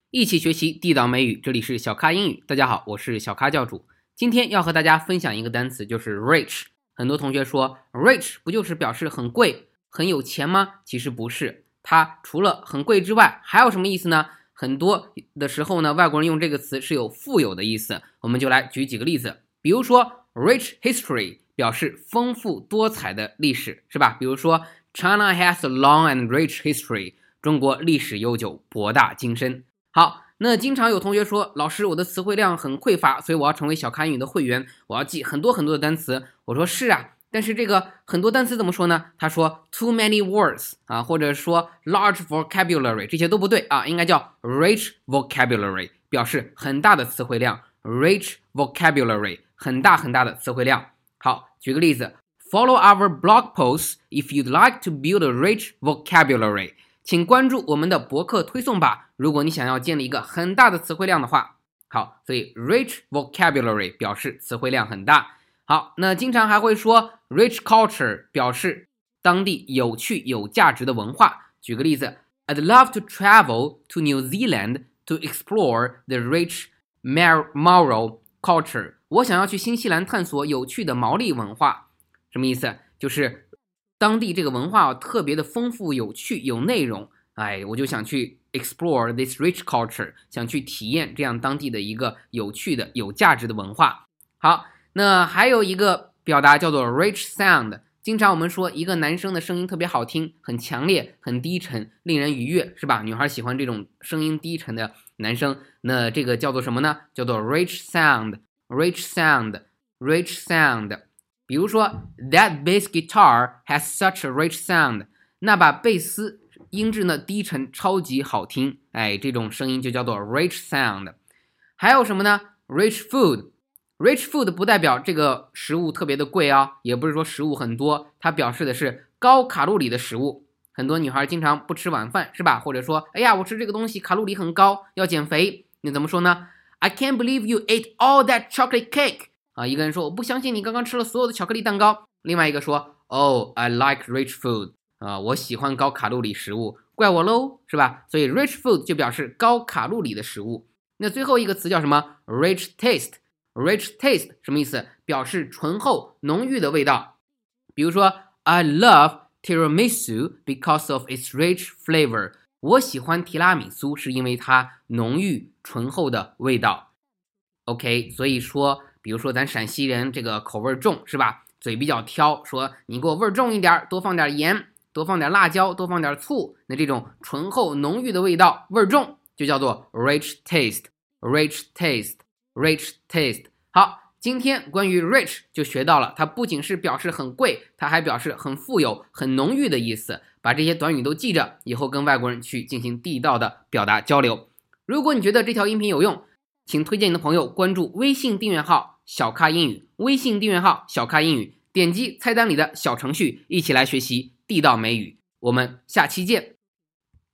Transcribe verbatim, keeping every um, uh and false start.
一起学习地道美语，这里是小咖英语。大家好，我是小咖教主。今天要和大家分享一个单词，就是 rich。很多同学说 rich 不就是表示很贵、很有钱吗？其实不是，它除了很贵之外，还有什么意思呢？很多的时候呢，外国人用这个词是有富有的意思。我们就来举几个例子，比如说 rich history 表示丰富多彩的历史，是吧？比如说 China has a long and rich history， 中国历史悠久，博大精深。好，那经常有同学说，老师，我的词汇量很匮乏，所以我要成为小咖英语的会员，我要记很多很多的单词。我说是啊，但是这个很多单词怎么说呢？他说 too many words 啊，或者说 large vocabulary， 这些都不对啊，应该叫 rich vocabulary， 表示很大的词汇量。rich vocabulary， 很大很大的词汇量。好，举个例子 ，Follow our blog posts if you'd like to build a rich vocabulary。请关注我们的博客推送吧，如果你想要建立一个很大的词汇量的话。好，所以 rich vocabulary 表示词汇量很大。好，那经常还会说 rich culture 表示当地有趣有价值的文化。举个例子 I'd love to travel to New Zealand to explore the rich Maori culture。 我想要去新西兰探索有趣的毛利文化。什么意思？就是当地这个文化特别的丰富有趣有内容，哎，我就想去 explore this rich culture， 想去体验这样当地的一个有趣的有价值的文化。好，那还有一个表达叫做 rich sound， 经常我们说一个男生的声音特别好听，很强烈很低沉，令人愉悦，是吧？女孩喜欢这种声音低沉的男生，那这个叫做什么呢？叫做 rich sound rich sound rich sound。比如说 That bass guitar has such a rich sound， 那把贝斯音质呢低沉超级好听，哎，这种声音就叫做 rich sound。 还有什么呢？ rich food rich food 不代表这个食物特别的贵啊，也不是说食物很多，它表示的是高卡路里的食物。很多女孩经常不吃晚饭，是吧？或者说哎呀，我吃这个东西卡路里很高，要减肥，你怎么说呢？ I can't believe you ate all that chocolate cake。啊，一个人说我不相信你刚刚吃了所有的巧克力蛋糕，另外一个说 Oh, I like rich food， 啊，我喜欢高卡路里食物，怪我喽，是吧？所以 rich food 就表示高卡路里的食物。那最后一个词叫什么？ rich taste rich taste 什么意思？表示醇厚浓郁的味道。比如说 I love tiramisu because of its rich flavor， 我喜欢提拉米苏是因为它浓郁醇厚的味道。 OK， 所以说比如说咱陕西人这个口味重，是吧？嘴比较挑，说你给我味重一点，多放点盐，多放点辣椒，多放点醋，那这种醇厚浓郁的味道味重就叫做 rich taste rich taste rich taste。 好，今天关于 rich 就学到了，它不仅是表示很贵，它还表示很富有很浓郁的意思。把这些短语都记着，以后跟外国人去进行地道的表达交流。如果你觉得这条音频有用，请推荐你的朋友关注微信订阅号小咖英语，微信订阅号小咖英语，点击菜单里的小程序，一起来学习地道美语。我们下期见。